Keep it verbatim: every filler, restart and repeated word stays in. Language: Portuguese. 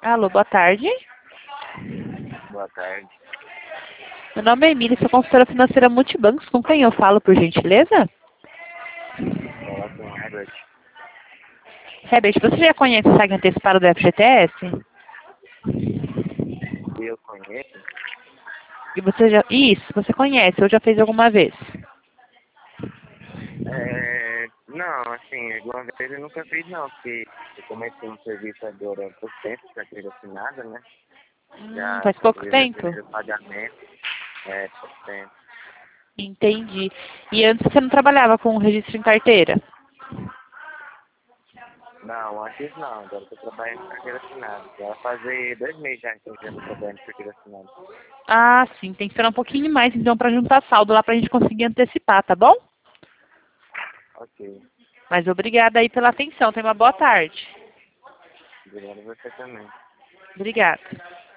Alô, boa tarde. Boa tarde. Meu nome é Emília, sou consultora financeira Multibancos. Com quem eu falo, por gentileza? Falar com o Herbert. Herbert, você já conhece o saque antecipado do F G T S? Se eu conheço? E você já... Isso, você conhece, ou já fez alguma vez? É... Não, assim, alguma vez eu nunca fiz não, porque eu comecei um serviço agora por tempo, com a trilha assinada, né? Hum, Já faz pouco fiz o tempo? primeiro pagamento, é, por tempo. Entendi. E antes você não trabalhava com registro em carteira? Não, antes não, agora eu tô trabalhando com carteira assinada. Já vai fazer dois meses já que eu já tô trabalhando com carteira assinada. Ah, sim, tem que esperar um pouquinho mais, então, para juntar saldo lá pra gente conseguir antecipar, tá bom? Ok. Mas obrigada aí pela atenção. Tenha uma boa tarde. Obrigado a você também. Obrigada.